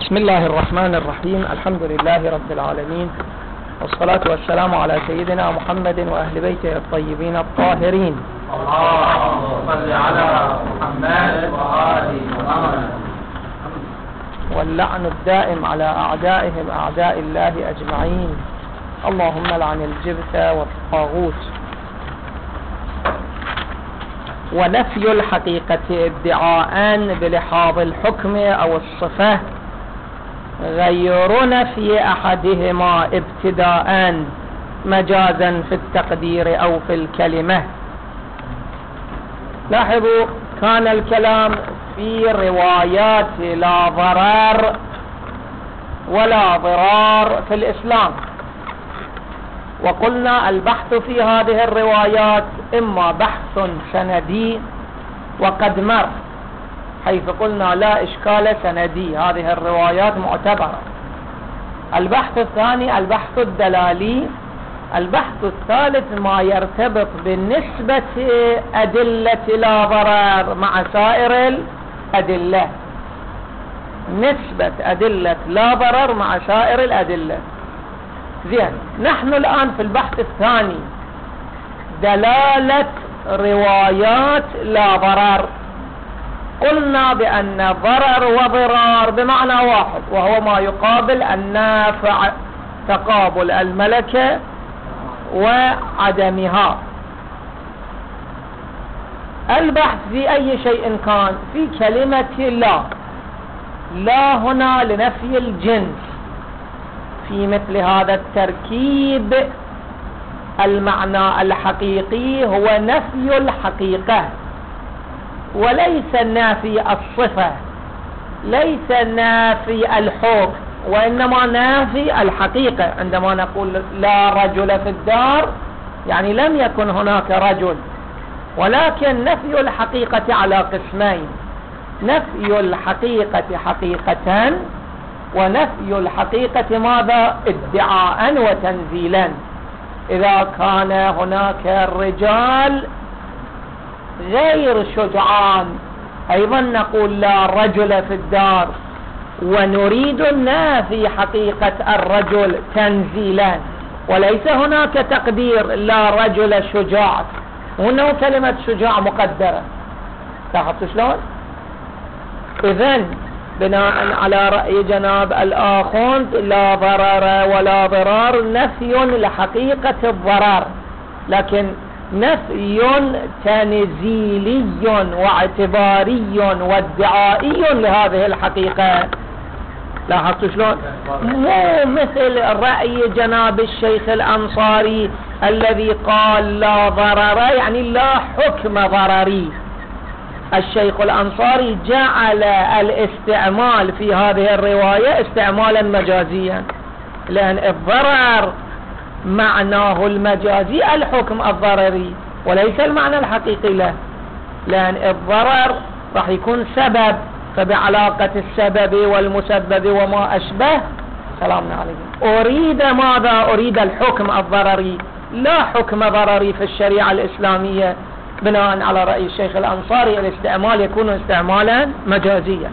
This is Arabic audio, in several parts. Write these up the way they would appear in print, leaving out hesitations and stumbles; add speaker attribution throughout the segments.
Speaker 1: بسم الله الرحمن الرحيم. الحمد لله رب العالمين، والصلاة والسلام على سيدنا محمد وأهل بيته الطيبين الطاهرين.
Speaker 2: اللهم صل على محمد وآل محمد.
Speaker 1: واللعن الدائم على أعدائهم أعداء الله أجمعين. اللهم لعن الجبت والطاغوت. ونفي الحقيقة ادعاء بلحاظ الحكم أو الصفة غير نفي أحدهما ابتداء مجازا في التقدير أو في الكلمة. لاحظوا، كان الكلام في روايات لا ضرر ولا ضرار في الإسلام، وقلنا البحث في هذه الروايات إما بحث سندي وقد مر، حيث قلنا لا إشكال سندي، هذه الروايات معتبرة. البحث الثاني البحث الدلالي. البحث الثالث ما يرتبط بالنسبة أدلة لا ضرر مع سائر الأدلة، نسبة أدلة لا ضرر مع سائر الأدلة. زين، نحن الآن في البحث الثاني دلالة روايات لا ضرر. قلنا بأن ضرر وضرار بمعنى واحد، وهو ما يقابل النافع، تقابل الملكة وعدمها. البحث في أي شيء كان في كلمة لا هنا لنفي الجنس. في مثل هذا التركيب المعنى الحقيقي هو نفي الحقيقة، وليس نافي الصفة، ليس نافي الحكم، وإنما نافي الحقيقة. عندما نقول لا رجل في الدار يعني لم يكن هناك رجل، ولكن نفي الحقيقة على قسمين: نفي الحقيقة حقيقة، ونفي الحقيقة ماذا؟ ادعاء وتنزيلا. إذا كان هناك الرجال غير شجعان أيضا نقول لا رجل في الدار، ونريد النافي حقيقة الرجل تنزيلا، وليس هناك تقدير لا رجل شجاع، وإنه كلمة شجاع مقدرة. لاحظت شلون؟ إذن بناء على رأي جناب الآخوند لا ضرر ولا ضرار نفي لحقيقة الضرر، لكن نفي تنزيلي واعتباري وادعائي لهذه الحقيقة. لاحظتوا شلون؟ مو مثل رأي جناب الشيخ الأنصاري الذي قال لا ضرر يعني لا حكم ضرري. الشيخ الأنصاري جعل الاستعمال في هذه الرواية استعمالا مجازيا، لأن الضرر معناه المجازي الحكم الضرري، وليس المعنى الحقيقي له، لأن الضرر راح يكون سبب، فبعلاقة السبب والمسبب وما أشبه. سلامنا عليكم. أريد ماذا؟ أريد الحكم الضرري، لا حكم ضرري في الشريعة الإسلامية. بناء على رأي الشيخ الأنصاري الاستعمال يكون استعمالا مجازيا.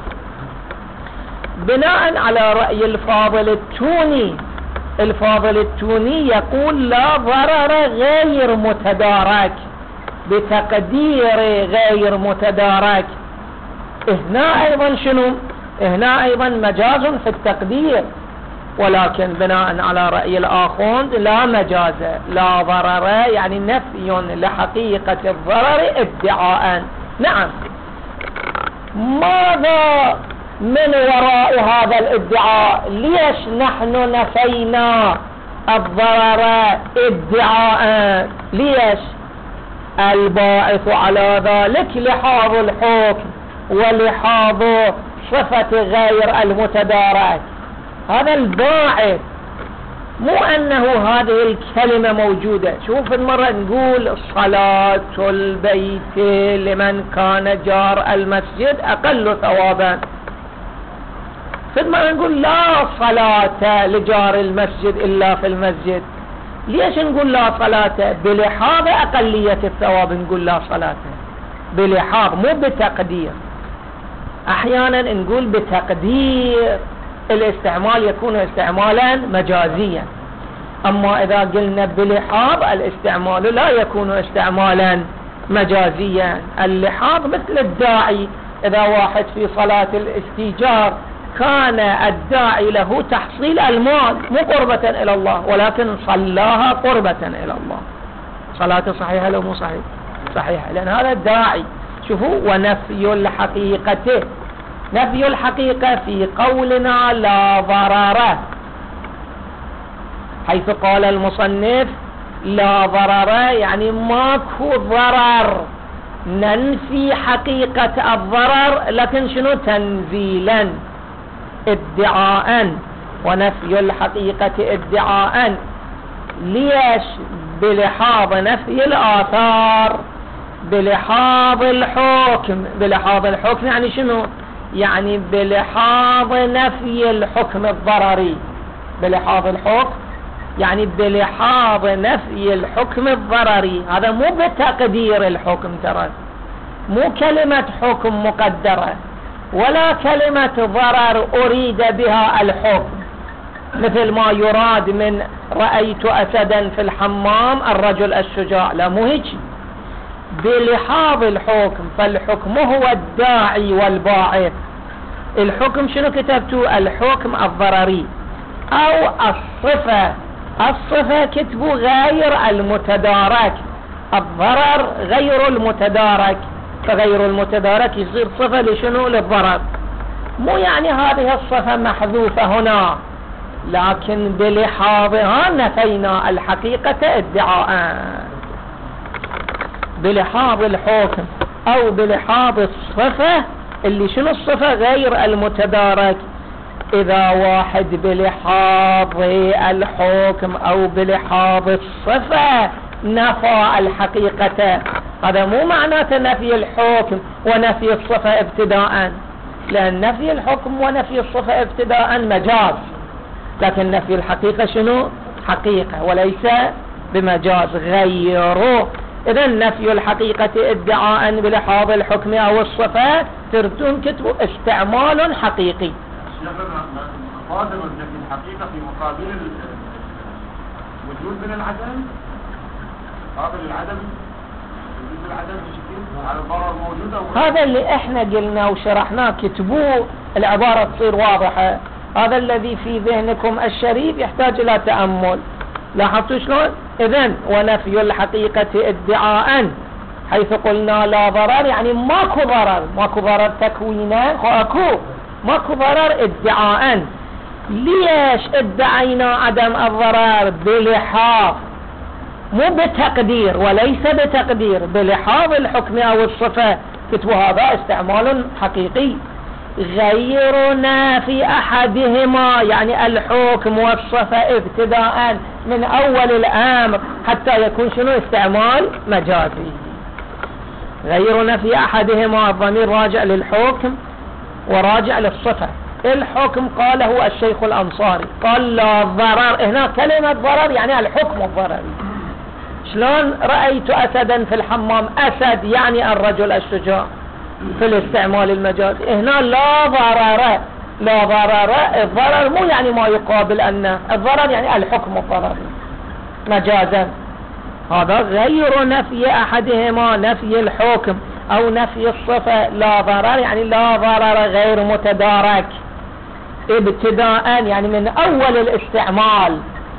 Speaker 1: بناء على رأي الفاضل التوني، الفاضل التوني يقول لا ضرر غير متدارك بتقدير غير متدارك. هنا أيضا شنو؟ هنا أيضا مجاز في التقدير، ولكن بناء على رأي الآخوند لا مجاز، لا ضرر يعني نفي لحقيقة الضرر ادعاء. نعم، ماذا من وراء هذا الادعاء؟ ليش نحن نفينا الضرر ادعاء؟ ليش؟ الباعث على ذلك لحاظ الحكم ولحاظ صفة غير المتدارك. هذا الباعث، مو أنه هذه الكلمة موجودة. شوف المرة نقول صلاة البيت لمن كان جار المسجد أقل ثوابا، ثم نقول لا صلاة لجار المسجد إلا في المسجد. ليش نقول لا صلاة؟ بلحاظ أقلية الثواب نقول لا صلاة، بلحاظ مو بتقدير. أحيانا نقول بتقدير الاستعمال يكون استعمالا مجازيا. أما إذا قلنا بلحاظ الاستعمال لا يكون استعمالا مجازيا. اللحاظ مثل الداعي، إذا واحد في صلاة الاستيجار كان الداعي له تحصيل المال مو قربة إلى الله، ولكن صلاها قربة إلى الله، صلاته صحيحة لو مو صحيح؟ صحيحة، لأن هذا الداعي. شوفوا، ونفي الحقيقة، نفي الحقيقة في قولنا لا ضرر، حيث قال المصنف لا ضرر يعني ماكو ضرر، ننفي حقيقة الضرر لكن شنو؟ تنزيلا ادعاء، ونفي الحقيقة ادعاء. ليش؟ بلحاظ نفي الآثار، بلحاظ الحكم. بلحاظ الحكم يعني شنو؟ يعني بلحاظ نفي الحكم الضرري. بلحاظ الحكم يعني بلحاظ نفي الحكم الضرري. هذا مو بتقدير الحكم، ترى مو كلمة حكم مقدرة ولا كلمة ضرر أريد بها الحكم، مثل ما يراد من رأيت أسدا في الحمام الرجل الشجاع، لا مو هيك. بلحاظ الحكم، فالحكم هو الداعي والباعث. الحكم شنو كتبتوا؟ الحكم الضرري أو الصفة. الصفة كتبوا غير المتدارك، الضرر غير المتدارك، فغير المتدارك يصير صفة لشنو؟ للضرر. مو يعني هذه الصفة محذوفة هنا، لكن بلحاظها نفينا الحقيقة ادعاء. بلحاظ الحكم أو بلحاظ الصفة، اللي شنو الصفة؟ غير المتدارك. إذا واحد بلحاظ الحكم أو بلحاظ الصفة نفى الحقيقة، هذا مو معناته نفي الحكم ونفي الصفة ابتداء، لأن نفي الحكم ونفي الصفة ابتداء مجاز، لكن نفي الحقيقة شنو؟ حقيقة وليس بمجاز غيره. إذا نفي الحقيقة ادعاء بلحاظ الحكم أو الصفة تردون كتبوا استعمال حقيقي.
Speaker 2: قادر نفي الحقيقة في مقابل الوجود من العدم، قابل العدم، وجود العدم بشكل على الضرر موجود.
Speaker 1: هذا اللي احنا قلنا وشرحناه، كتبوه العبارة تصير واضحة. هذا الذي في ذهنكم الشريف يحتاج إلى تأمل. لاحظتوا شلون؟ إذن ونفي الحقيقة ادعاء، حيث قلنا لا ضرر يعني ماكو ضرر، ماكو ضرر تكوينا، ماكو ضرر ادعاء. ليش ادعينا عدم الضرر؟ بلحاظ، مو بتقدير وليس بتقدير، بلحاظ الحكم أو الصفة. كتبوا هذا استعمال حقيقي. غيرنا في أحدهما يعني الحكم والصفة ابتداء من أول الأمر حتى يكون شنو؟ استعمال مجازي. غيرنا في أحدهما، الضمير راجع للحكم وراجع للصفة. الحكم قاله الشيخ الأنصاري، قال لا ضرر، هنا كلمة ضرر يعني الحكم الضرري. شلون؟ رأيت أسدا في الحمام، أسد يعني الرجل الشجاع في الاستعمال المجازي. هنا لا ضرر، لا ضرر، الضرر مو يعني ما يقابل أن الضرر يعني الحكم الضرري مجازا. هذا غير نفي أحدهما، نفي الحكم أو نفي الصفة. لا ضرر يعني لا ضرر غير متدارك ابتداء يعني من أول الاستعمال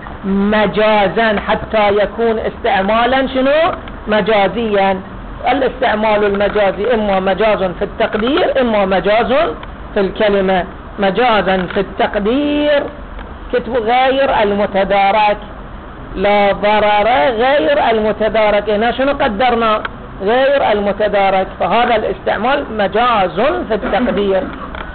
Speaker 1: مجازا حتى يكون استعمالا شنو؟ مجازيا. الاستعمال المجازي إما مجاز في التقدير إما مجاز في الكلمة. مجازا في التقدير كتب غير المتدارك، لا ضرر غير المتدارك. هنا شنو قدرنا؟ غير المتدارك، فهذا الاستعمال مجاز في التقدير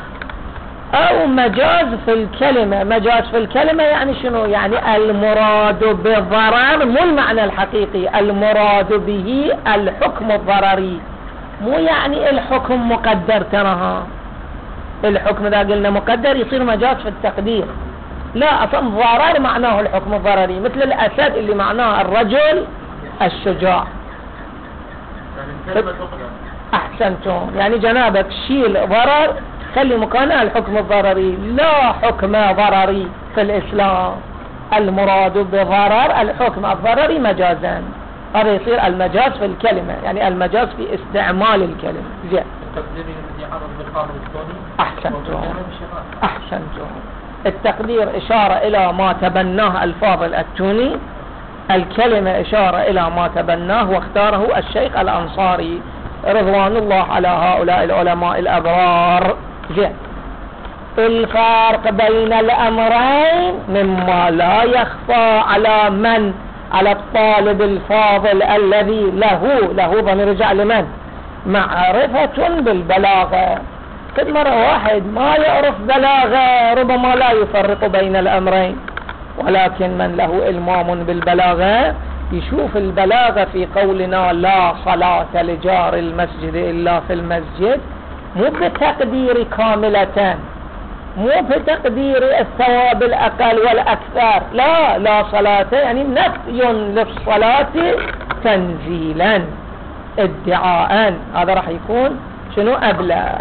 Speaker 1: أو مجاز في الكلمة. مجاز في الكلمة يعني شنو؟ يعني المراد بالضرر مو المعنى الحقيقي، المراد به الحكم الضرري، مو يعني الحكم مقدر. تراها الحكم إذا قلنا مقدر يصير مجاز في التقدير، لا، أصلا ضرر معناه الحكم الضرري، مثل الأسد اللي معناه الرجل الشجاع. أحسنتم، يعني جنابك شيل ضرر خلي مكانها الحكم الضرري. لا حكم ضرري في الإسلام، المراد بضرر الحكم الضرري مجازا. هذا يصير المجاز في الكلمة، يعني المجاز في استعمال الكلمة. زين،
Speaker 3: التقدير يعرض بالقابل الثاني.
Speaker 1: أحسنتم. التقدير إشارة إلى ما تبناه الفاضل التوني، الكلمة إشارة إلى ما تبناه واختاره الشيخ الأنصاري رضوان الله على هؤلاء العلماء الأبرار. زين، الفرق بين الأمرين مما لا يخفى على من؟ على الطالب الفاضل الذي له ضمير رجع لمن؟ معرفة بالبلاغة. كل مرة واحد ما يعرف بلاغة ربما لا يفرق بين الأمرين، ولكن من له إلمام بالبلاغة يشوف البلاغة في قولنا لا صلاة لجار المسجد إلا في المسجد، مو بتقدير كاملة، مو بتقدير الثواب الأقل والأكثر، لا صلاة يعني نفي للصلاة تنزيلا ادعاء. هذا راح يكون شنو؟ أبلغ.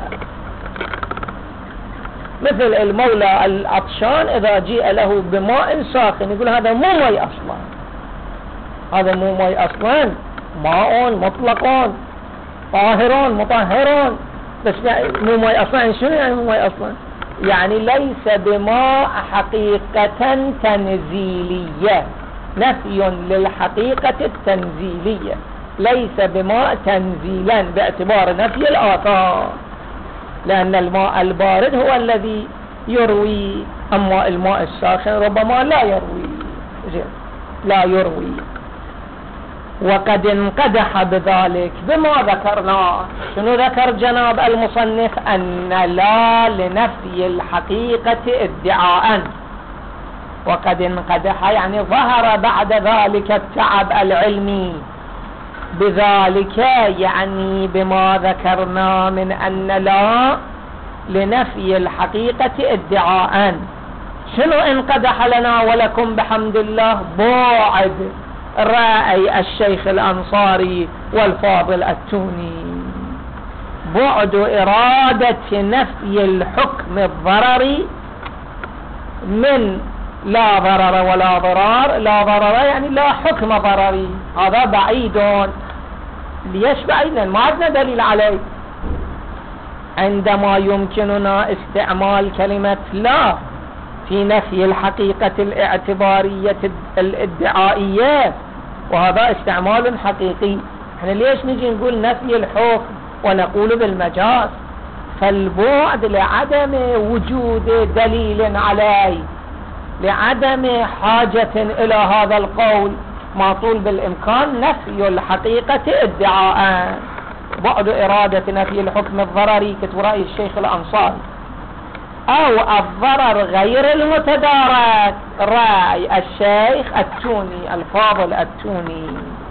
Speaker 1: مثل المولى العطشان إذا جيء له بماء ساخن يقول هذا مو ماء أصلا، هذا مو ماء أصلا، ماء مطلق طاهر مطهر، بس مو ماء أصلا. شنو يعني مو ماء أصلا؟ يعني ليس بماء حقيقة تنزيلية، نفي للحقيقة التنزيلية، ليس بماء تنزيلا باعتبار نفي الآثار، لأن الماء البارد هو الذي يروي، أما الماء الساخن ربما لا يروي. وقد انقدح بذلك بما ذكرناه. شنو ذكر جناب المصنف؟ أن لا لنفي الحقيقة ادعاء. وقد انقدح يعني ظهر بعد ذلك التعب العلمي بذلك، يعني بما ذكرنا من أن لا لنفي الحقيقة ادعاء. شنو انقدح لنا ولكم بحمد الله؟ بعد رأي الشيخ الأنصاري والفاضل التوني، بعد إرادة نفي الحكم الضرري من لا ضرر ولا ضرار. لا ضرر يعني لا حكم ضرري، هذا بعيد. ليش بعيد؟ ما عندنا دليل عليه. عندما يمكننا استعمال كلمة لا في نفي الحقيقة الاعتبارية الادعائية، وهذا استعمال حقيقي. احنا ليش نجي نقول نفي الحكم ونقول بالمجاز؟ فالبعد لعدم وجود دليل عليه، لعدم حاجة إلى هذا القول، معطول بالإمكان نفي الحقيقة ادعاء. بعد إرادة نفي الحكم الضرري كتب رأي الشيخ الأنصاري، أو الضرر غير المتدارك رأي الشيخ التوني الفاضل التوني.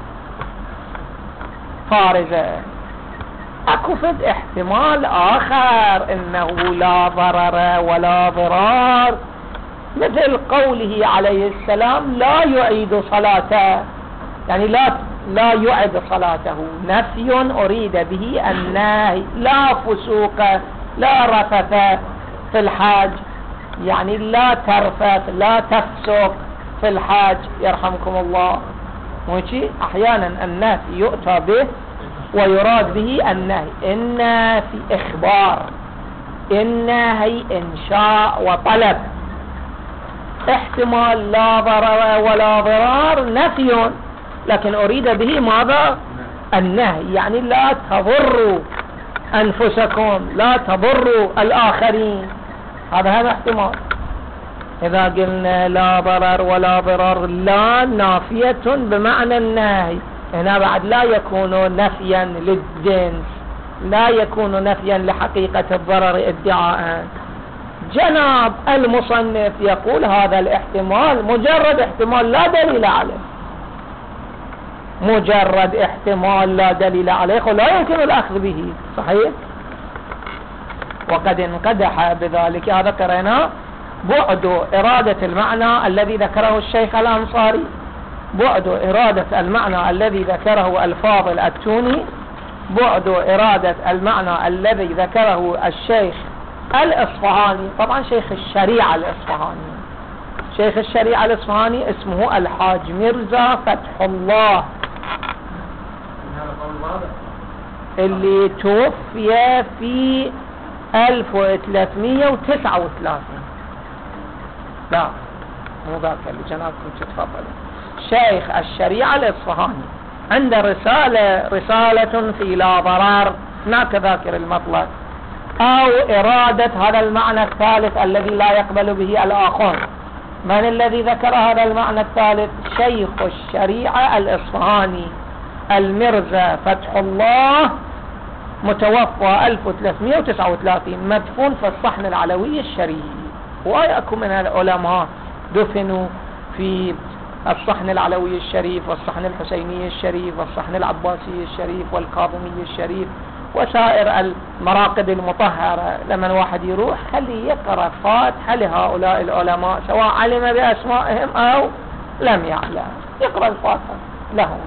Speaker 1: فارزة أكو فد احتمال آخر أنه لا ضرر ولا ضرار، مثل قوله عليه السلام لا يعيد صلاته، يعني لا يعيد صلاته، نفي أريد به النهي، لا فسوق لا رفث في الحاج، يعني لا ترفث لا تفسق في الحاج يرحمكم الله. وشي أحيانا النهي يؤتى به ويراد به النهي، إن في إخبار، النهي إنشاء وطلب. احتمال لا ضرر ولا ضرار نفي، لكن أريد به ماذا؟ النهي، يعني لا تضروا أنفسكم، لا تضروا الآخرين. هذا احتمال. إذا قلنا لا ضرر ولا ضرر، لا نافية بمعنى النهي، هنا بعد لا يكون نفيا للجنس، لا يكون نفيا لحقيقة الضرر ادعاء. جناب المصنف يقول هذا الاحتمال مجرد احتمال لا دليل عليه، مجرد احتمال لا دليل عليه ولا يمكن الأخذ به. صحيح؟ وقد انقدح بذلك، هذا ذكرنا بعد إرادة المعنى الذي ذكره الشيخ الأنصاري، بعد إرادة المعنى الذي ذكره الفاضل التوني، بعد إرادة المعنى الذي ذكره الشيخ الإصفهاني. طبعا شيخ الشريعة الإصفهاني، شيخ الشريعة الإصفهاني اسمه الحاج مرزا فتح الله، اللي توفي في 1339. لا مو ذاك اللي جنابكم تتفضلوا. شيخ الشريعة الإصفهاني عنده رسالة في لا ضرر، هناك ذاكر المطلق، أو إرادة هذا المعنى الثالث الذي لا يقبل به الآخر. من الذي ذكر هذا المعنى الثالث؟ شيخ الشريعة الإصفهاني المرزا فتح الله، متوفى 1339، مدفون في الصحن العلوي الشريف. وأيكم من العلماء دفنوا في الصحن العلوي الشريف والصحن الحسيني الشريف والصحن العباسي الشريف والكاظمي الشريف وسائر المراقد المطهرة. لما واحد يروح خليه يقرأ فاتحة لهؤلاء العلماء، سواء علم بأسمائهم أو لم يعلم، يقرأ الفاتحة لهم.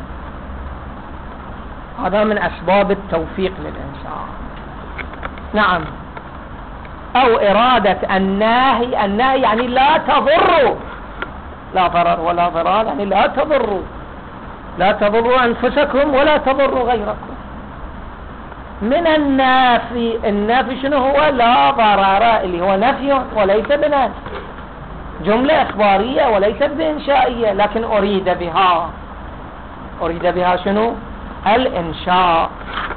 Speaker 1: هذا من أسباب التوفيق للإنسان. نعم. أو إرادة الناهي، الناهي يعني لا تضروا، لا ضرر ولا ضرار، يعني لا تضروا، لا تضروا أنفسكم ولا تضروا غيركم. من النافي، النافي شنو هو؟ لا ضرر، اللي هو نفي وليس بنفي، جملة إخبارية وليست بإنشائية، لكن أريد بها شنو؟ الإنشاء.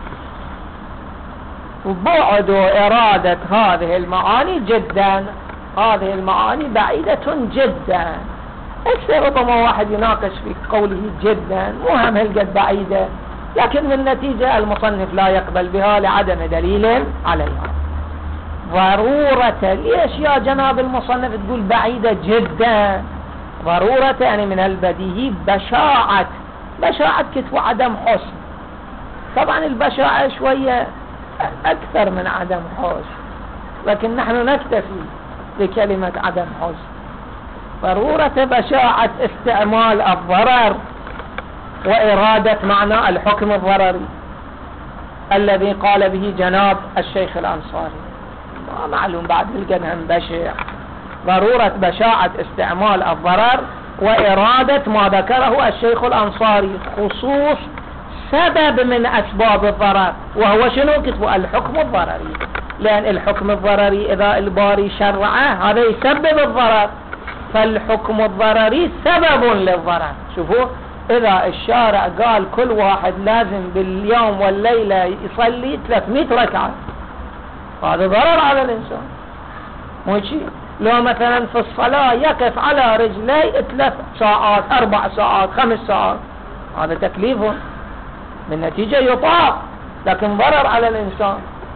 Speaker 1: وبعد إرادة هذه المعاني جدا، هذه المعاني بعيدة جدا. ربما واحد يناقش في قوله جدا، مو هم هالقد بعيدة، لكن من النتيجة المصنف لا يقبل بها لعدم دليل عليها. ضرورة، ليش يا جناب المصنف تقول بعيدة جدا؟ ضرورة يعني من البديهي بشاعة كتب عدم حسن. طبعا البشاعة شوية أكثر من عدم حسن، لكن نحن نكتفي بكلمة عدم حسن. ضرورة بشاعة استعمال الضرر وإرادة معنى الحكم الضرري الذي قال به جناب الشيخ الأنصاري. ما معلوم بعد القدم بشع. ضرورة بشاعة استعمال الضرر وإرادة ما ذكره الشيخ الأنصاري، خصوص سبب من أسباب الضرر، وهو شنو؟ كتبوا الحكم الضرري، لأن الحكم الضرري إذا الباري شرعه هذا يسبب الضرر، فالحكم الضرري سبب للضرر. شوفوا، إذا الشارع قال كل واحد لازم باليوم والليلة يصلي 300 ركعة، هذا ضرر على الإنسان، مو شيء. لو مثلا في الصلاة يقف على رجلي 3 ساعات 4 ساعات 5 ساعات، هذا تكليفه، بالنتيجة يطاق، لكن ضرر على الإنسان.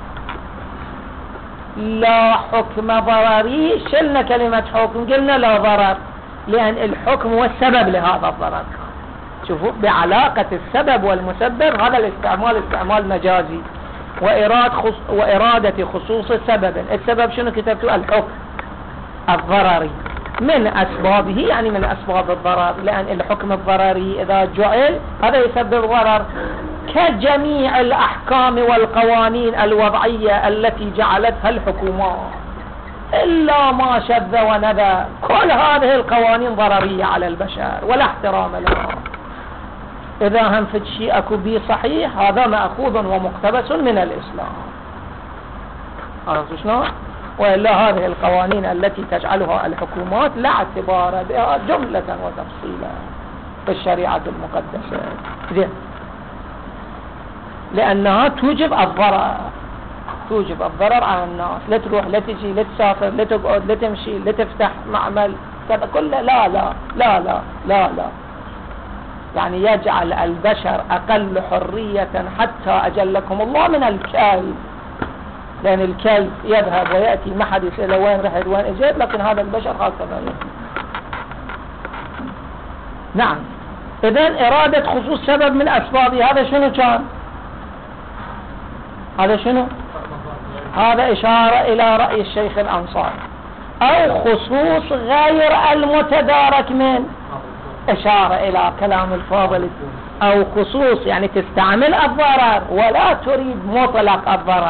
Speaker 1: لا حكم ضرري، شلنا كلمة حكم، قلنا لا ضرر، لأن الحكم هو السبب لهذا الضرر. شوفوا، بعلاقة السبب والمسبب، هذا الاستعمال استعمال مجازي. وإرادة خصوص السبب شنو كتبتوا؟ الحكم الضرري من أسبابه، يعني من أسباب الضرر، لأن الحكم الضرري إذا جعل هذا يسبب ضرر، كجميع الأحكام والقوانين الوضعية التي جعلتها الحكومات إلا ما شذ ونذى. كل هذه القوانين ضررية على البشر ولا احترام لها. إذا هم في شيء أكو بي صحيح، هذا مأخوذ ومقتبس من الإسلام. عرفتوا شنو؟ وإلا هذه القوانين التي تجعلها الحكومات لا اعتبار بها جملة وتفصيلا في الشريعة المقدسة، لأنها توجب الضرر على الناس. لا تروح، لا تجي، لا تسافر، لا تقعد، لا تمشي، لا تفتح معمل، كذا كله لا لا لا لا لا لا، يعني يجعل البشر أقل حرية حتى أجلكم الله من الكلب، لأن الكلب يذهب ويأتي، ما حد يسأله وين رحت وين اجيت، لكن هذا البشر هكذا. نعم. إذن إرادة خصوص سبب من أسبابه، هذا شنو كان؟ هذا شنو؟ هذا إشارة إلى رأي الشيخ الأنصاري. أو خصوص غير المتدارك من، إشارة إلى كلام الفاضل. أو خصوص يعني تستعمل الضرر ولا تريد مطلق الضرر،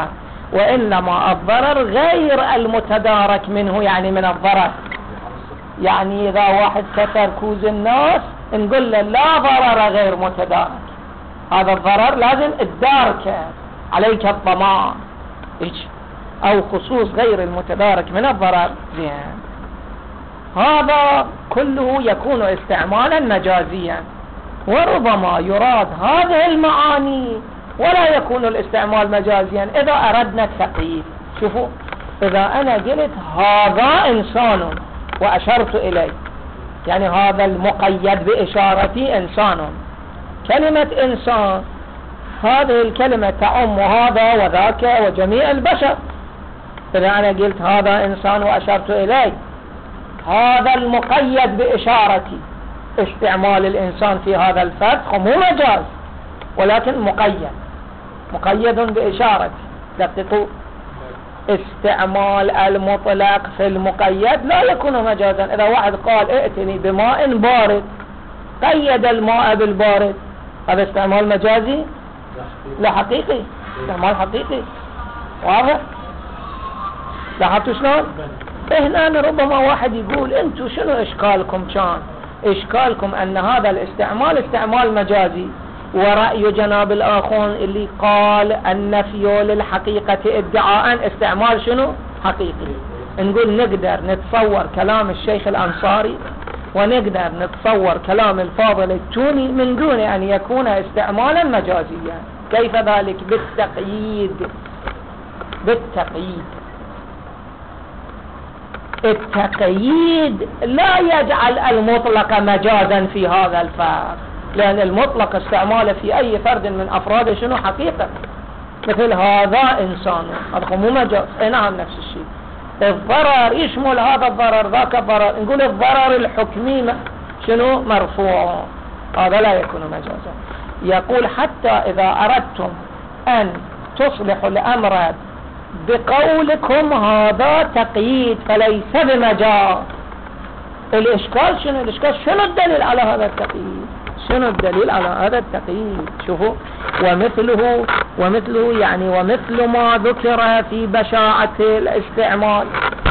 Speaker 1: وإنما الضرر غير المتدارك منه، يعني من الضرر. يعني إذا واحد كسر كوز الناس نقول له لا ضرر غير متدارك، هذا الضرر لازم الداركه، عليك الضمان، أو خصوص غير المتدارك من الضرر. زين، هذا كله يكون استعمالا مجازيا، وربما يراد هذه المعاني ولا يكون الاستعمال مجازيا إذا أردنا التقييد. شوفوا، إذا أنا قلت هذا إنسان وأشرت إليه، يعني هذا المقيد بإشارتي إنسان، كلمة إنسان هذه الكلمة تعم هذا وذاك وجميع البشر. إذا أنا قلت هذا إنسان وأشرت إليه، هذا المقيد بإشارتي، استعمال الإنسان في هذا الفرد مو مجاز ولكن مقيد بإشارتي. دققوا، استعمال المطلق في المقيد لا يكون مجازا. إذا واحد قال ائتني بماء بارد، قيد الماء بالبارد، هذا استعمال مجازي؟ لا حقيقي، استعمال حقيقي. واضح؟ لاحظتوا شلون؟ هنا ربما واحد يقول انتم شنو اشكالكم؟ كان اشكالكم ان هذا الاستعمال استعمال مجازي، ورأي جناب الآخون اللي قال النفي للحقيقة ادعاء استعمال شنو؟ حقيقي. نقول نقدر نتصور كلام الشيخ الأنصاري ونقدر نتصور كلام الفاضل التوني من دون أن يكون استعمالا مجازيا. كيف ذلك؟ بالتقييد. التقييد لا يجعل المطلق مجازا في هذا الفرد، لأن المطلق استعماله في أي فرد من أفراده شنو؟ حقيقة. مثل هذا إنسان، هذا مو مجاز. نعم نفس الشيء. الضرر يشمل هذا الضرر ذاك الضرر، نقول الضرر الحكمي شنو؟ مرفوع، هذا لا يكون مجازا. يقول حتى إذا أردتم أن تصلحوا الأمر بقولكم هذا تقييد فليس بمجاز. الإشكال شنو؟ الإشكال شنو الدليل على هذا التقييد؟ شنو الدليل على هذا التقييد؟ شوفوا، ومثله يعني ومثل ما ذكر في بشاعة الاستعمال،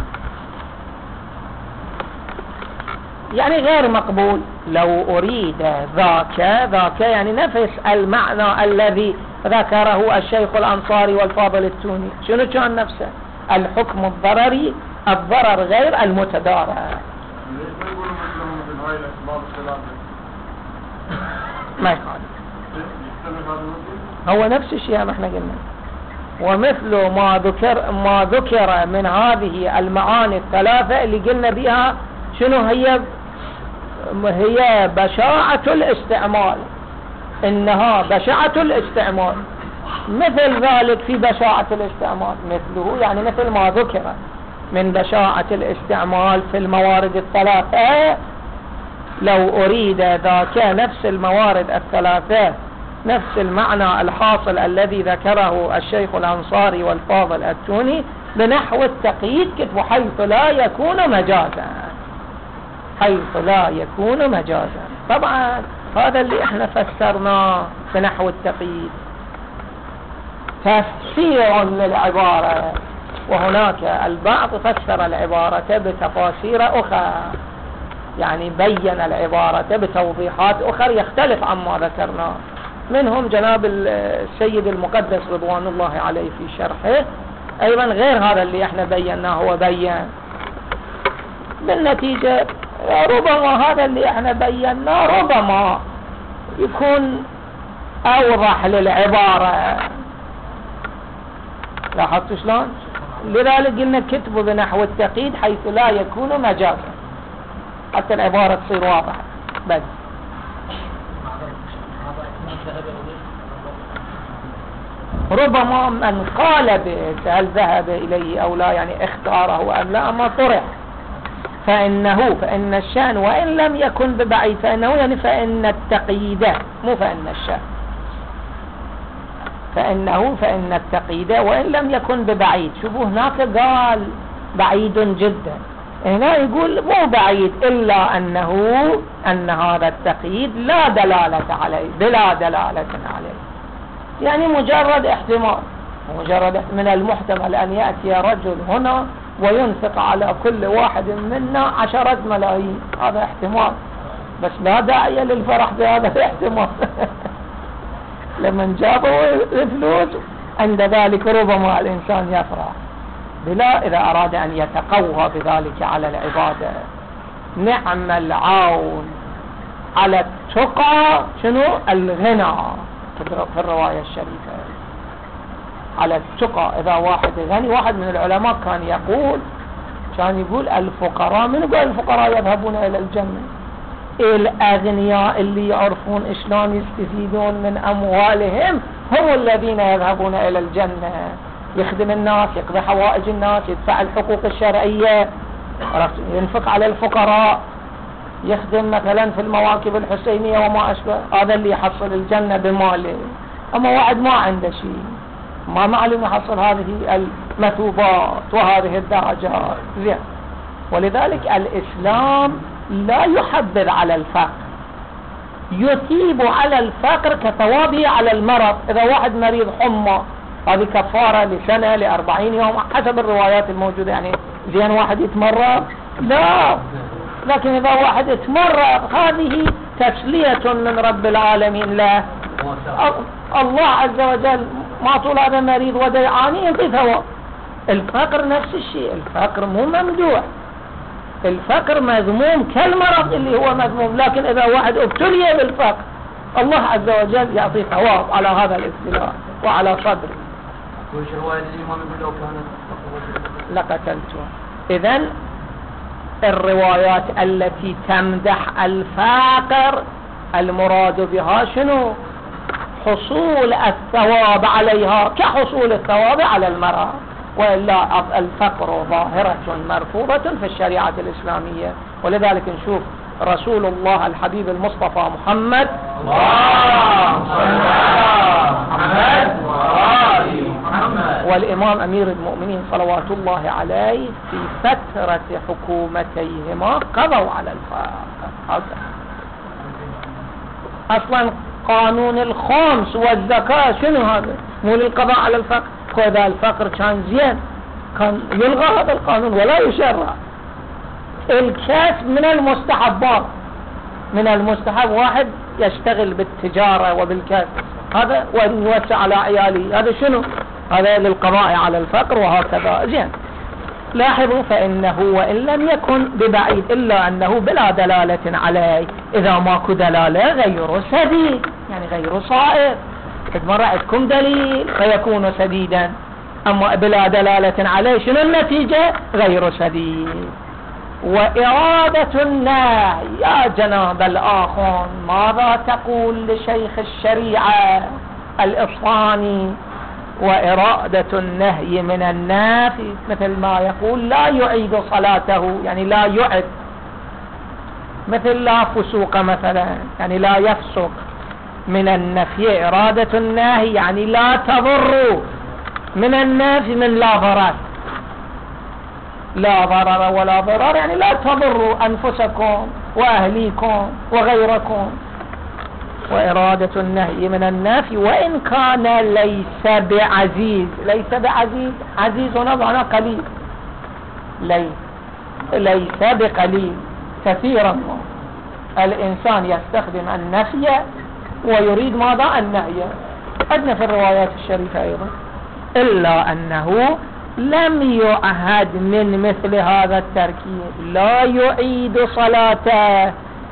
Speaker 1: يعني غير مقبول. لو أريد ذاك يعني نفس المعنى الذي ذكره الشيخ الأنصاري والفاضل التوني. شنو كان نفسه؟ الحكم الضرري، الضرر غير المتدارك. ما يخالف، هو نفس الشيء ما احنا قلنا. ومثل ما ذكر من هذه المعاني الثلاثة اللي قلنا بها شنو هي بشاعة الاستعمال، إنها بشاعة الاستعمال. مثل ذلك في بشاعة الاستعمال، مثله يعني مثل ما ذكر من بشاعة الاستعمال في الموارد الثلاثة. لو أريد ذاك نفس الموارد الثلاثة، نفس المعنى الحاصل الذي ذكره الشيخ الأنصاري والفاضل التوني بنحو التقييد كتب حيث لا يكون مجازا، حيث لا يكون مجازا. طبعا هذا اللي احنا فسرناه بنحو التقييد، تفسير للعبارة، وهناك البعض فسر العبارة بتفاسير أخرى، يعني بين العبارة بتوضيحات أخرى يختلف عما ذكرناه. منهم جناب السيد المقدس رضوان الله عليه في شرحه أيضا غير هذا اللي احنا بيناه وبين. بالنتيجة ربما هذا اللي احنا بيناه ربما يكون أوضح للعبارة. لاحظت شلون؟ لذلك قلنا كتبوا بنحو التقييد حيث لا يكون مجازا حتى العبارة تصير واضحة. بس ربما من قال به هل ذهب إليه أو لا، يعني اختاره أم لا، أما طرح فإن الشأن وإن لم يكن ببعيد فإنه يعني فإن التقييد، مو فإن الشأن، فإن التقييد وإن لم يكن ببعيد. شوفوا هناك قال بعيد جدا، هنا يقول مو بعيد إلا أن هذا التقييد لا دلالة عليه، بلا دلالة عليه، يعني مجرد احتمال. مجرد من المحتمل أن يأتي رجل هنا وينفق على كل واحد منا 10 ملايين، هذا احتمال، بس لا داعي للفرح بهذا الاحتمال. لمن جابوا الفلوس عند ذلك ربما الإنسان يفرح، بلا إذا أراد أن يتقوى بذلك على العبادة. نعم العون على التقى شنو؟ الغنى في الرواية الشريفة على التقى. إذا واحد غني، واحد من العلماء كان يقول الفقراء، من يقول الفقراء يذهبون إلى الجنة؟ الأغنياء اللي يعرفون إشلون يستفيدون من أموالهم هم الذين يذهبون إلى الجنة. يخدم الناس، يقضي حوائج الناس، يدفع الحقوق الشرعية، ينفق على الفقراء، يخدم مثلا في المواكب الحسينية وما أشبه، هذا اللي يحصل الجنة بماله. أما واحد ما عنده شيء، ما معلوم يحصل هذه المثوبات وهذه الدرجات. زين. ولذلك الإسلام لا يحبذ على الفقر، يثيب على الفقر كثوابه على المرض. إذا واحد مريض حمى، هذه كفارة لسنة ل40 يوم حسب الروايات الموجودة. يعني زين واحد يتمرض؟ لا، لكن إذا واحد يتمرض هذه تسلية من رب العالمين له. الله عز وجل ما طول هذا مريض وده يعاني في ثواب. الفقر نفس الشيء، الفقر مو ممدوح، الفقر مذموم كالمرض اللي هو مذموم. لكن إذا واحد ابتلي بالفقر الله عز وجل يعطي ثواب على هذا الابتلاء وعلى صدره.
Speaker 3: وش رواية الإمام يقول لو كانت
Speaker 1: لقتلته. إذن الروايات التي تمدح الفقر المراد بها شنو؟ حصول الثواب عليها كحصول الثواب على المرض، وإلا الفقر ظاهرة مرفوضة في الشريعة الإسلامية. ولذلك نشوف رسول الله الحبيب المصطفى محمد والإمام أمير المؤمنين صلوات الله عليه في فترة حكومتيهما قضوا على الفقر. أصلا قانون الخمس والزكاة شنو هذا؟ مو للقضاء على الفقر. إذا الفقر كان زين كان يلغى هذا القانون ولا يشرع. الكسب من المستحبات، من المستحب واحد يشتغل بالتجارة وبالكسب، هذا وأن يوسع على عياله، هذا شنو؟ هذا للقضاء على الفقر وهكذا. زين. لاحظوا فإنه وإن لم يكن ببعيد إلا أنه بلا دلالة عليه. إذا ماكو دلالة غير سديد، يعني غير صائب. مرة عندكم دليل فيكون سديدا، أما بلا دلالة عليه شنو النتيجة؟ غير سديد. وإرادة النهي، يا جناب الآخون ماذا تقول لشيخ الشريعة الإصفهاني؟ وإرادة النهي من النافي مثل ما يقول لا يعيد صلاته، يعني لا يعد، مثل لا فسوق مثلا، يعني لا يفسق. من النفي إرادة النهي يعني لا تضر، من النفي من لا ضرر، لا ضرر ولا ضرر، يعني لا تضروا أنفسكم وأهليكم وغيركم. وإرادة النهي من النفي وإن كان ليس بعزيز. ليس بعزيز، عزيز هنا معناه قليل، ليس بقليل، كثيرا الإنسان يستخدم النفي ويريد ماذا؟ النهي. عندنا في الروايات الشريفة أيضا إلا أنه لم يعهد من مثل هذا التركيب، لا يعيد صلاته.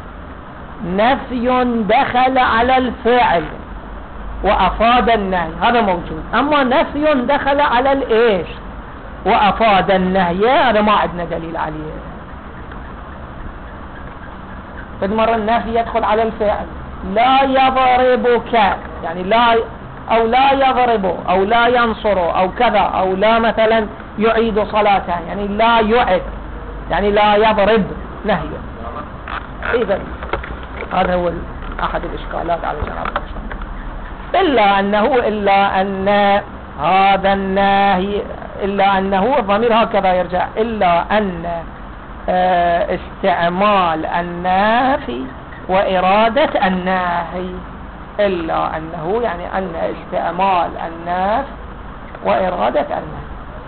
Speaker 1: نفي دخل على الفعل وأفاد النهي، هذا موجود. أما نفي دخل على الإيش وأفاد النهي، هذا ما عندنا دليل عليه. فالمرة النفي يدخل على الفعل، لا يضربك، يعني لا، أو لا يضرب أو لا ينصر أو كذا، أو لا مثلا يعيد صلاته، يعني لا يعد، يعني لا يضرب، نهي. إذا هذا هو أحد الإشكالات على جناب الرسول. إلا أن هذا النهي، إلا أنه الضمير هكذا يرجع، إلا أن استعمال النافي وإرادة الناهي، إلا أنه يعني أن استعمال الناف وإرادة النهي،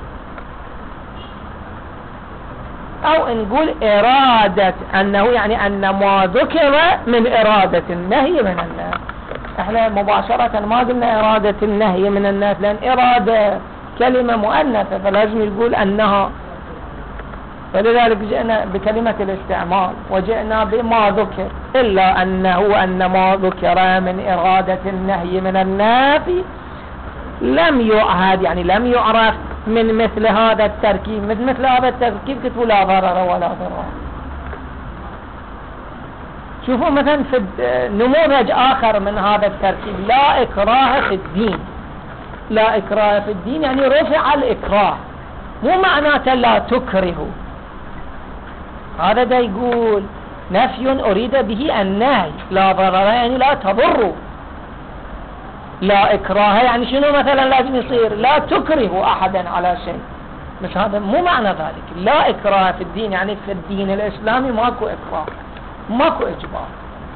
Speaker 1: أو نقول إرادة أنه يعني أن ما ذكر من إرادة النهي من الناس. احنا مباشرة ما قلنا إرادة النهي من الناس، لأن إرادة كلمة مؤنثة فلازم يقول أنها، فلذلك جئنا بكلمة الاستعمال وجئنا بما ذكر، إلا أن ما ذكر من إرادة النهي من النافي لم يعهد، يعني لم يعرف من مثل هذا التركيب. مثل هذا التركيب كتبوا لا ضرر ولا ضرار. شوفوا مثلا في نموذج آخر من هذا التركيب، لا إكراه في الدين. لا إكراه في الدين يعني رفع الإكراه، مو معناته لا تكره. هذا دا يقول نفي أريد به النهي، لا ضرر يعني لا تضر. لا إكراه يعني شنو مثلا لازم يصير؟ لا تكره أحدا على شيء، مش هذا مو معنى ذلك. لا إكراه في الدين يعني في الدين الإسلامي ماكو إكراه، ماكو إجبار.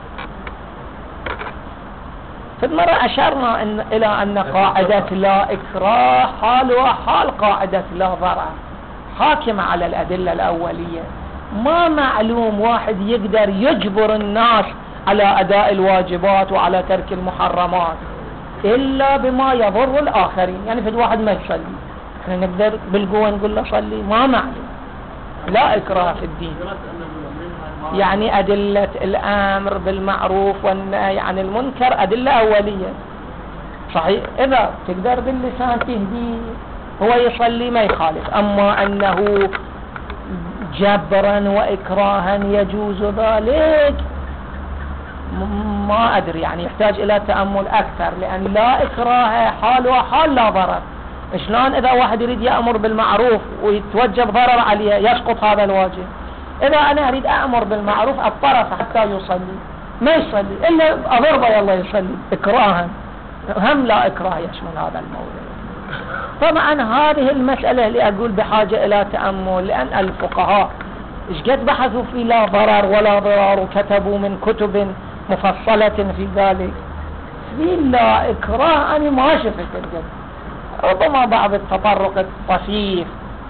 Speaker 1: في المرة أشرنا إلى أن قاعدة لا إكراه حالها حال قاعدة لا ضرر، حاكمة على الأدلة الأولية. ما معلوم واحد يقدر يجبر الناس على أداء الواجبات وعلى ترك المحرمات إلا بما يضر الآخرين. يعني في واحد ما يصلي، احنا نقدر بالقوة نقول له صلي؟ ما معلوم. لا إكراه في الدين يعني أدلة الأمر بالمعروف والنهي عن المنكر أدلة أولية، صحيح؟ إذا تقدر باللسان تهديه هو يصلي ما يخالف. أما أنه جبرا وإكراها يجوز ذلك ما أدري، يعني يحتاج إلى تأمل أكثر، لأن لا إكراه حالها حال لا ضرر. شلون إذا واحد يريد يأمر بالمعروف ويتوجب ضرر عليه يسقط هذا الواجب؟ إذا أنا أريد أأمر بالمعروف الطرف حتى يصلي ما يصلي إلا أضربه يلا يصلي إكراها، هم لا إكراه يشمل هذا الموضوع. طبعا هذه المسألة اللي أقول بحاجة إلى تأمل، لأن الفقهاء إيش قد بحثوا في لا ضرر ولا ضرار وكتبوا من كتب مفصلة في ذلك. في لا إكراه أنا ما شفت الجد، ربما بعض التطرق الطفيف.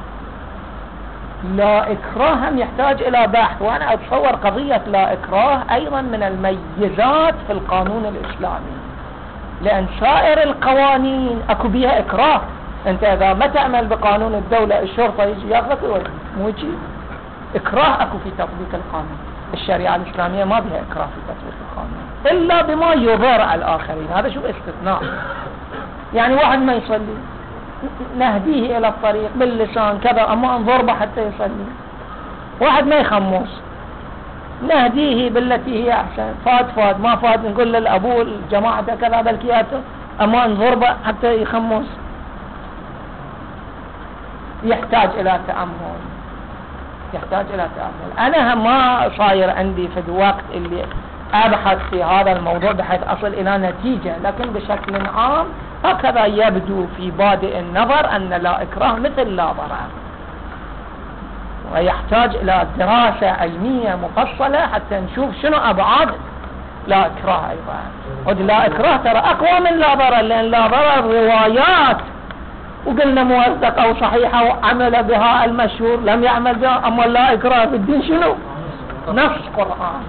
Speaker 1: لا إكراه هم يحتاج إلى بحث، وأنا أتصور قضية لا إكراه أيضا من الميزات في القانون الإسلامي، لأن سائر القوانين أكو بها إكراه. أنت إذا ما تعمل بقانون الدولة الشرطة يجي ياخذك ويوديك، مو يجي إكراه أكو في تطبيق القانون. الشريعة الإسلامية ما بها إكراه في تطبيق القانون إلا بما يضر الآخرين. هذا شو استثناء. يعني واحد ما يصلي نهديه إلى الطريق باللسان كذا، أما نضربه حتى يصلي. واحد ما يخمس نهديه بالتي هي أحسن، فاد ما فاد نقول للأبو الجماعة كذا بالكياته، أما نضربه حتى يخمس. يحتاج إلى تأمل، يحتاج إلى تأمل. أنا ما صاير عندي في الوقت اللي أبحث في هذا الموضوع بحيث أصل إلى نتيجة، لكن بشكل عام هكذا يبدو في بادئ النظر أن لا إكراه مثل لا ضرر، ويحتاج إلى دراسة علمية مفصلة حتى نشوف شنو أبعاد لا إكراه. أيضا لا إكراه ترى أقوى من لا ضرر، لأن لا ضرر روايات وقلنا موثقة أو صحيحة وعمل بها المشهور لم يعمل بها. أما لا إكراه في الدين شنو؟ نص قرآن.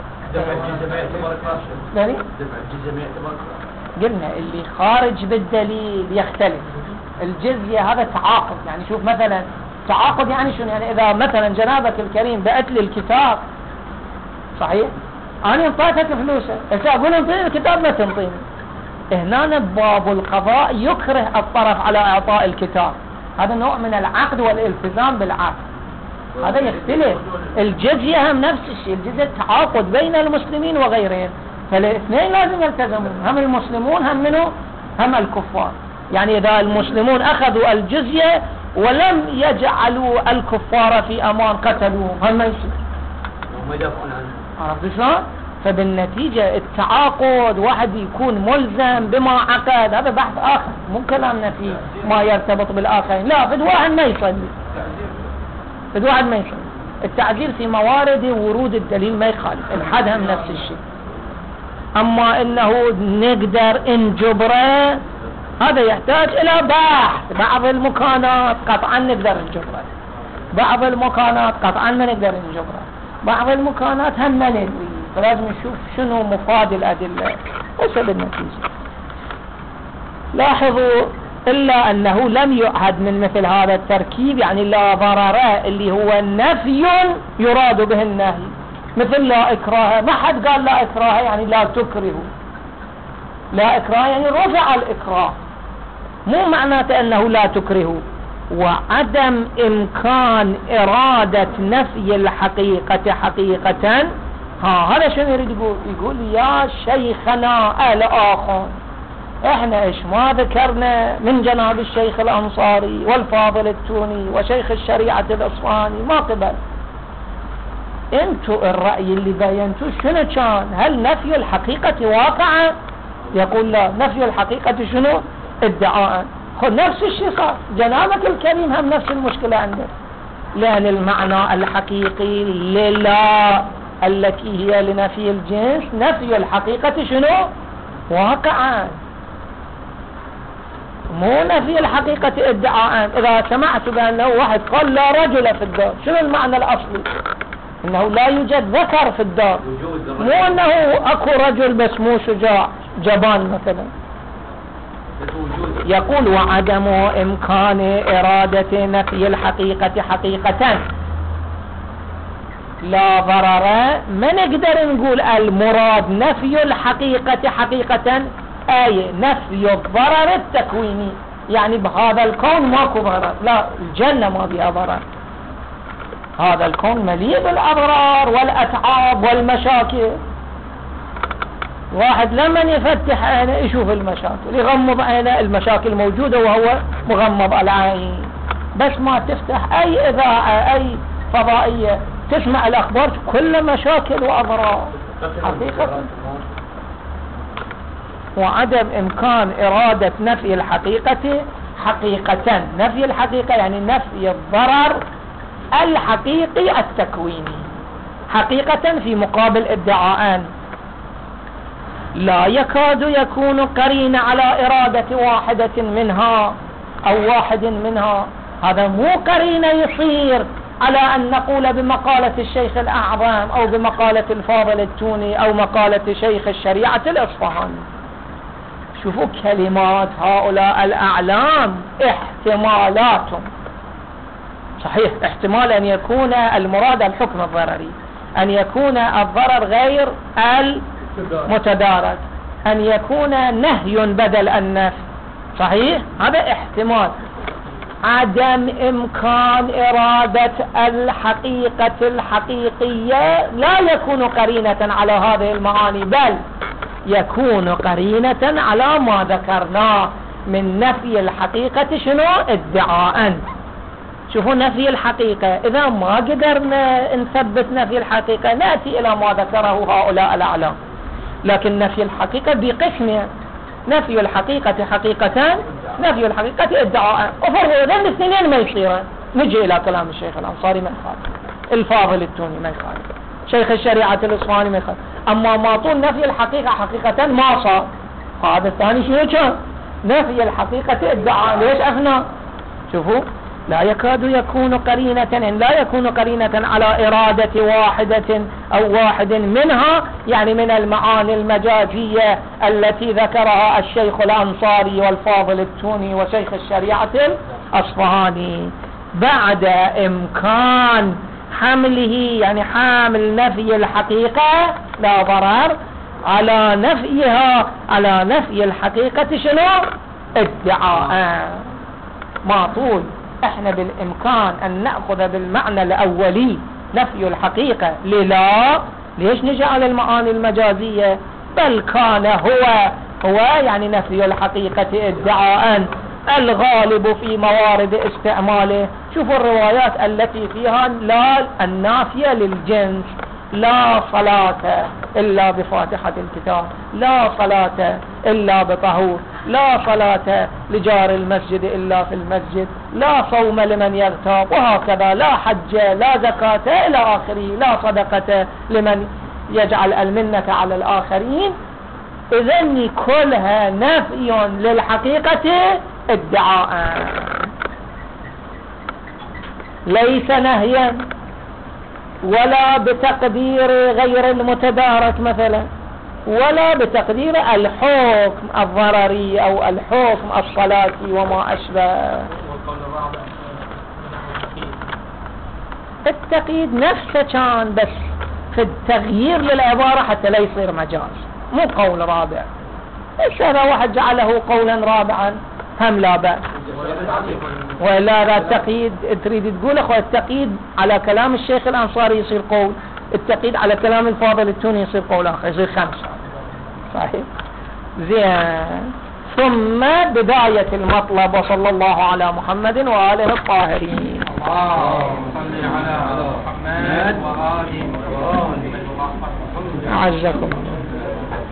Speaker 1: قلنا اللي خارج بالدليل يختلف. الجزية هذا تعاقد، يعني شوف مثلا تعاقد يعني شنو؟ يعني إذا مثلا جنابك الكريم بعت لي الكتاب، صحيح؟ أنا انطيتك فلوسه، إذا أقول انطيني الكتاب ما تنطيني. هنا باب القضاء يكره الطرف على إعطاء الكتاب، هذا نوع من العقد والالتزام بالعقد، هذا يختلف. الجزية هم نفس الشيء، الجزية تعاقد بين المسلمين وغيرهم، فالاثنين لازم يلتزمون، هم المسلمون هم منه هم الكفار. يعني إذا المسلمون أخذوا الجزية ولم يجعلوا الكفار في أمان قتلوهم، هم ما يصير. عرفت شلون؟ فبالنتيجة التعاقد واحد يكون ملزم بما عقد، هذا بحث آخر، مو كلامنا في ما يرتبط بالآخرين. لا، فد واحد ما يصلي، فد واحد ما يصلي. التعزير في موارد ورود الدليل ما يخالف، الحد هم نفس الشيء. أما إنه نقدر نجبره هذا يحتاج إلى بحث. بعض المكانات قطعا نقدر نجبرها، بعض المكانات قطعا ما نقدر نجبرها، بعض المكانات هم ما ندري، فلازم نشوف شنو مفاد الأدلة وصل النتيجة. لاحظوا إلا أنه لم يعهد من مثل هذا التركيب، يعني لا ضرر اللي هو نفي يراد به النهي، مثل لا إكراه. ما حد قال لا إكراه يعني لا تكره، لا إكراه يعني رفع الإكراه، مو معناته أنه لا تكره. وعدم إمكان إرادة نفي الحقيقة حقيقة، هذا شنو يريد يقول؟ يقول يا شيخنا الآخر، احنا ايش ما ذكرنا من جناب الشيخ الأنصاري والفاضل التوني وشيخ الشريعة الأصفهاني ما قبل. انتو الرأي اللي بينتو شنو كان؟ هل نفي الحقيقة واقعا؟ يقول لا، نفي الحقيقة شنو؟ ادعاء. خذ نفس الشيء صار، جنابك الكريم هم نفس المشكلة عندك، لأن المعنى الحقيقي للا التي هي لنفي الجنس نفي الحقيقة شنو؟ واقعا، مو نفي الحقيقة ادعاء. إذا سمعت بأنه واحد قال لا رجل في الدار، شنو المعنى الأصلي؟ إنه لا يوجد ذكر في الدار، مو أنه أكو رجل بس مو شجاع جبان مثلا. يقول وعدم إمكان إرادة نفي الحقيقة حقيقة لا ضرر. ما نقدر نقول المراد نفي الحقيقة حقيقة أي نفي الضرر التكويني، يعني بهذا الكون ماكو ضرر، لا، الجنة ما بها ضرر، هذا الكون مليء بالأضرار والأتعاب والمشاكل. واحد لما يفتح عينه يشوف المشاكل، يغمض عينه المشاكل موجودة وهو مغمض العين. بس ما تفتح أي إذاعة أي فضائية تسمع الأخبار كل مشاكل وأضرار حقيقة. وعدم إمكان إرادة نفي الحقيقة حقيقة، نفي الحقيقة يعني نفي الضرر الحقيقي التكويني حقيقة في مقابل ادعاءان. لا يكاد يكون قرين على إرادة واحدة منها أو واحد منها، هذا مو قرين يصير على أن نقول بمقالة الشيخ الأعظم أو بمقالة الفاضل التوني أو مقالة شيخ الشريعة الأصفهاني. شوفوا كلمات هؤلاء الأعلام احتمالات. صحيح، احتمال أن يكون المراد الحكم الضرري، أن يكون الضرر غير المتدارك، أن يكون نهي بدل النفي، صحيح، هذا احتمال. عدم إمكان إرادة الحقيقة الحقيقية لا يكون قرينة على هذه المعاني، بل يكون قرينة على ما ذكرناه من نفي الحقيقة شنو؟ ادعاء. شوفوا نفي الحقيقة، إذا ما قدرنا نثبت نفي الحقيقة نأتي إلى ما ذكره هؤلاء الأعلام. لكن نفي الحقيقة بقسمين، نفي الحقيقة حقيقة، نفي الحقيقة ادعاء. وفرق بين الاثنين ما يصير. نجي إلى كلام الشيخ الأنصاري ما يخالف، الفاضل التوني ما يخالف، شيخ الشريعة الأصفهاني ما يخالف. أما ما طول نفي الحقيقة حقيقة ما صار، هذا الثاني شنو كان؟ نفي الحقيقة ادعاء. ليش أثنى؟ شوفوا، لا يكاد يكون قرينة، لا يكون قرينة على إرادة واحدة أو واحد منها، يعني من المعاني المجازية التي ذكرها الشيخ الأنصاري والفاضل التوني وشيخ الشريعة الأصفهاني، بعد إمكان حمله، يعني حامل نفي الحقيقة لا ضرر على نفيها، على نفي الحقيقة شنو؟ ادعاء. ما طول احنا بالامكان ان نأخذ بالمعنى الاولي نفي الحقيقة للا، ليش نجي على المعاني المجازية؟ بل كان هو يعني نفي الحقيقة ادعاء الغالب في موارد استعماله. شوفوا الروايات التي فيها لا النافية للجنس، لا صلاة إلا بفاتحة الكتاب، لا صلاة إلا بطهور، لا صلاة لجار المسجد إلا في المسجد، لا صوم لمن يغتاب، وهكذا، لا حج، لا زكاة إلى آخره، لا صدقة لمن يجعل المنة على الآخرين إذن كلها نفي للحقيقة ادعاء، ليس نهيا ولا بتقدير غير المتدارك مثلا، ولا بتقدير الحكم الضرري أو الحكم الصلاتي وما أشبه. التقييد نفسه كان بس في التغيير للعبارة حتى لا يصير مجاز، مو قول رابع. إيش هذا واحد جعله قولا رابعا هم لا بأس. ولا لا التقييد تريد تقول أخوة التقييد على كلام الشيخ الأنصاري يصير قول، التقييد على كلام الفاضل التوني يصير قول آخر، يصير 5. صحيح. زين. ثم بداية المطلب. وصلى الله على محمد وآله الطاهرين.
Speaker 3: اللهم صل على محمد وآله
Speaker 1: أعزكم.